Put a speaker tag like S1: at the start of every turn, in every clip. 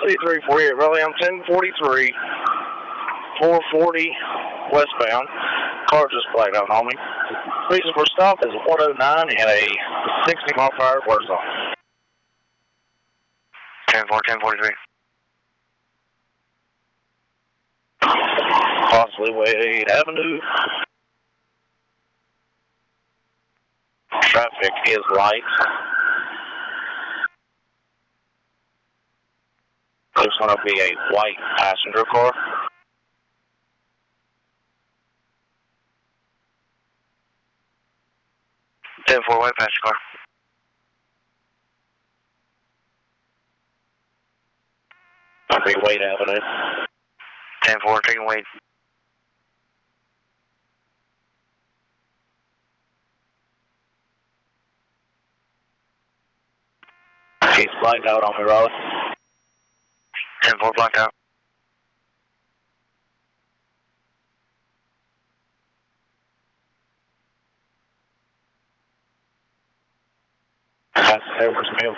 S1: C348 Raleigh, I'm 1043, 440 westbound. Car just blacked out on me. Reason for stop is 109 in a 60 mile per hour wear zone.
S2: 10-4, 1043.
S1: Possibly Wade Avenue. Traffic is light. There's going to be a white passenger car.
S2: Ten-4, white passenger car.
S1: That'll be Wade Avenue.
S2: 10-4, taking Wade.
S1: He's blacked out on me, Raleigh.
S2: 10-4, blacked out.
S1: That's Edwards Mill.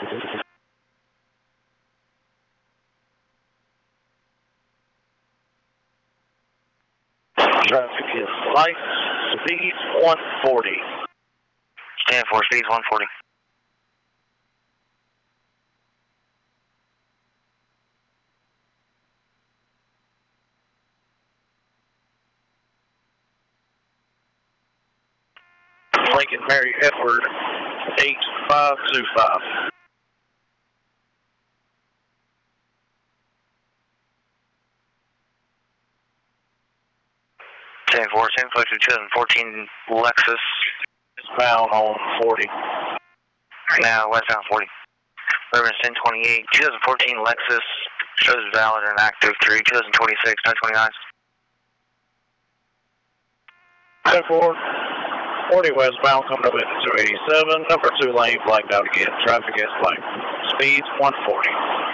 S1: Traffic is light. Speed 140.
S2: 10-4, speed 140.
S1: Lincoln Mary Edward 8525.
S2: 10-4, 2014 Lexus.
S1: Bound on 40.
S2: Now westbound 40. Reference 1028, 2014 Lexus. Shows valid and active through 2026, 929.
S1: 10-4. 40 westbound coming up at 287. Number 2 lane blacked out again. Traffic is blank. Speeds 140.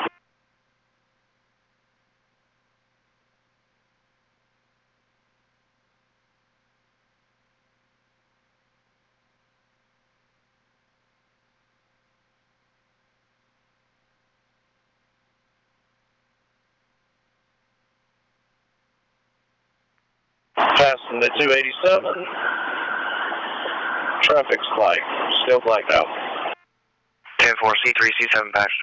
S1: Passing the 287. Traffic's light. Still blacked out.
S2: 10-4, C3, C7 patch.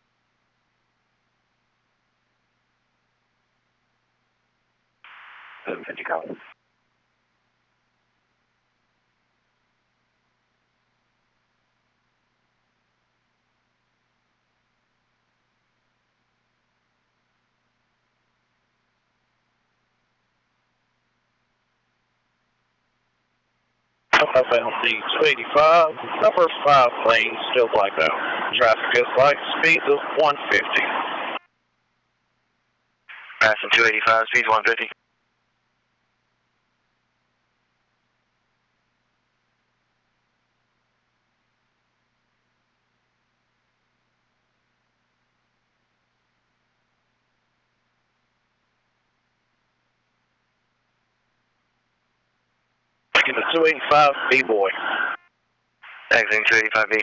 S1: Coming up on the 285. Number 5 lane still blacked out. Traffic is light. Speed is 150.
S2: Passing 285, speed 150.
S1: Taking the 285 B-Boy.
S2: Exiting 285B.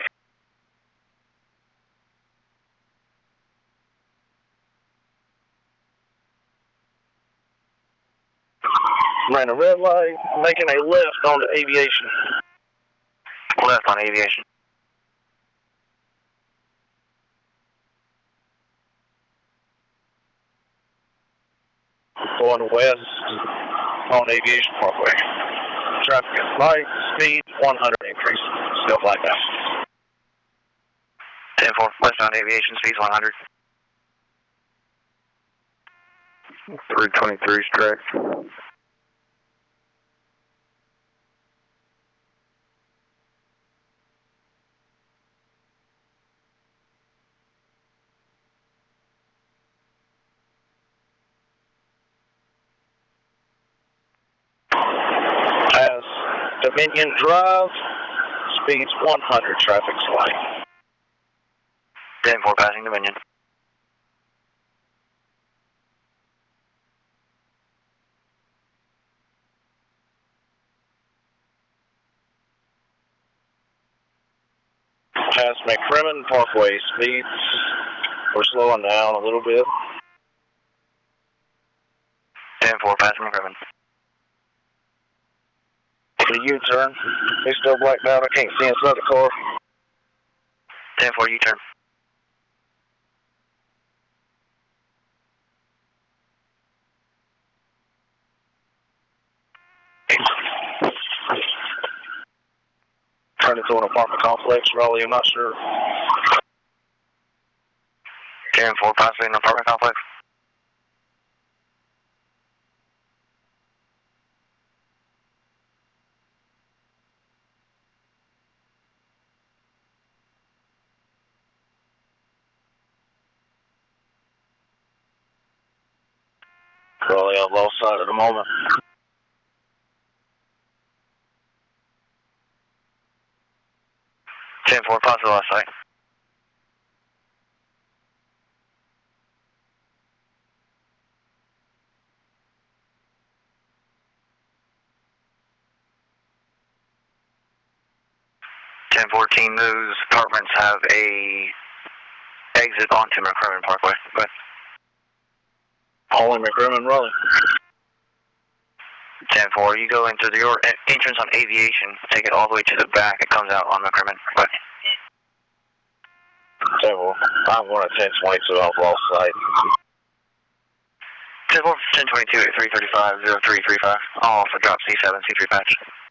S1: Ran a red light, making a left on the Aviation.
S2: Left on Aviation.
S1: Going west on Aviation Parkway. Traffic is light, speed 100 increase. Still blacked out.
S2: 10-4, westbound Aviation, speed 100.
S3: 323 stretch.
S1: Pass Dominion Drive, speeds 100, traffic's light.
S2: 10-4, passing Dominion.
S1: Pass McCrimmon Parkway, speeds We're slowing down a little bit.
S2: 10-4, passing McCrimmon.
S1: The U-turn. He's still blacked out. I can't see inside the car.
S2: 10-4, U-turn.
S1: Turn into an apartment complex, Raleigh, I'm not sure.
S2: 10-4, passing an apartment complex.
S1: Raleigh, I've lost sight at the moment.
S2: Four, possible last sight. Those apartments have a exit onto McCrimmon Parkway. Go ahead.
S1: Only McCrimmon, Raleigh.
S2: 10-4, you go into your entrance on Aviation, take it all the way to the back, it comes out on McCrimmon. Go ahead.
S1: 10-4, I'm going to 10-22, I've lost sight.
S2: 10-4, 10-22 at 335, 0335, all for drop C7, C3 patch.